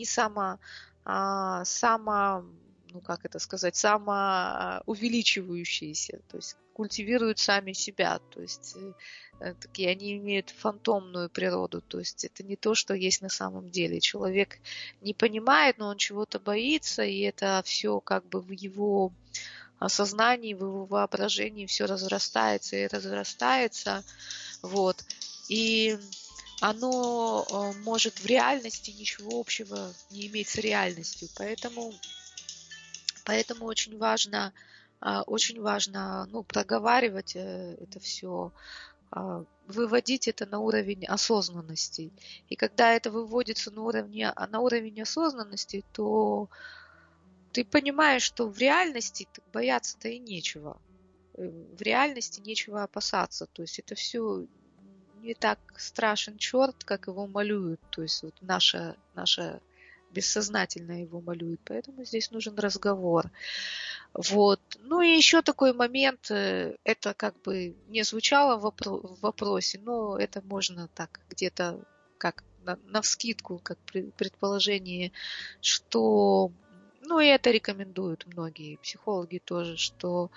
самоувеличивающиеся, то есть культивируют сами себя, то есть такие они имеют фантомную природу, то есть это не то, что есть на самом деле. Человек не понимает, но он чего-то боится, и это все как бы в его сознании, в его воображении все разрастается и разрастается, вот, и оно может в реальности ничего общего не иметь с реальностью. Поэтому очень важно проговаривать это все, выводить это на уровень осознанности. И когда это выводится на уровень осознанности, то ты понимаешь, что в реальности бояться-то и нечего. В реальности нечего опасаться. То есть это все не так страшен черт, как его малюют. То есть вот наше бессознательно его малюет. Поэтому здесь нужен разговор. Вот. Ну и еще такой момент, это как бы не звучало в вопросе, но это можно так где-то как навскидку, как предположение, что, ну и это рекомендуют многие психологи тоже, что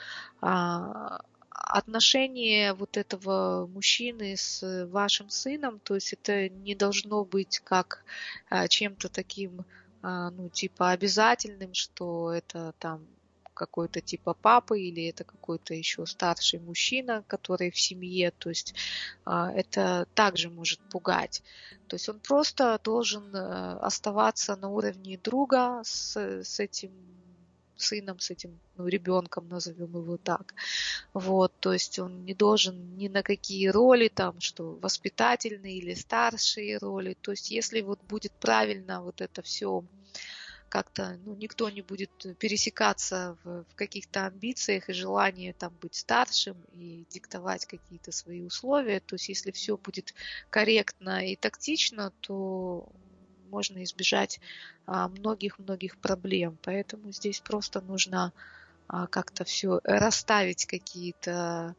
отношение вот этого мужчины с вашим сыном, то есть это не должно быть как чем-то таким, типа обязательным, что это там какой-то типа папы или это какой-то еще старший мужчина, который в семье, то есть это также может пугать. То есть он просто должен оставаться на уровне друга с этим сыном, с этим ребенком, назовем его так. Вот, то есть он не должен ни на какие роли, там, что воспитательные или старшие роли. То есть если вот будет правильно вот это все как-то, никто не будет пересекаться в каких-то амбициях и желании там быть старшим и диктовать какие-то свои условия. То есть если все будет корректно и тактично, то можно избежать многих-многих проблем. Поэтому здесь просто нужно как-то все расставить какие-то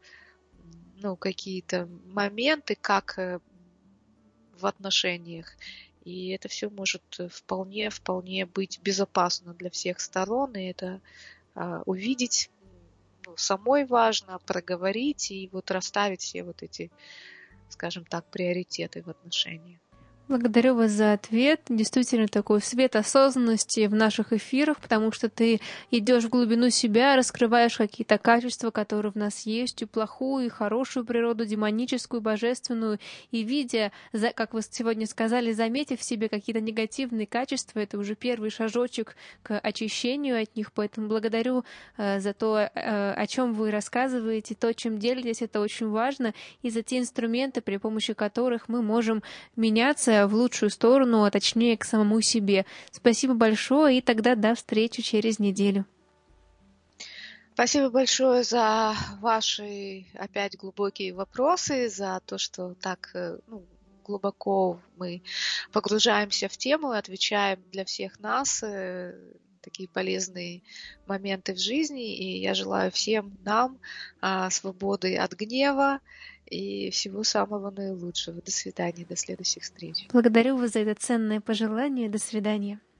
моменты, как в отношениях. И это все может вполне быть безопасно для всех сторон. И это увидеть самой важно, проговорить и вот расставить все вот эти, скажем так, приоритеты в отношениях. Благодарю вас за ответ. Действительно, такой свет осознанности в наших эфирах, потому что ты идешь в глубину себя, раскрываешь какие-то качества, которые в нас есть, и плохую, и хорошую природу, демоническую, божественную, и видя, как вы сегодня сказали, заметив в себе какие-то негативные качества, это уже первый шажочек к очищению от них. Поэтому благодарю за то, о чем вы рассказываете, то, чем делитесь, это очень важно, и за те инструменты, при помощи которых мы можем меняться в лучшую сторону, а точнее к самому себе. Спасибо большое, и тогда до встречи через неделю. Спасибо большое за ваши опять глубокие вопросы, за то, что так глубоко мы погружаемся в тему и отвечаем для всех нас такие полезные моменты в жизни. И я желаю всем нам свободы от гнева и всего самого наилучшего. До свидания, до следующих встреч. Благодарю вас за это ценное пожелание. До свидания.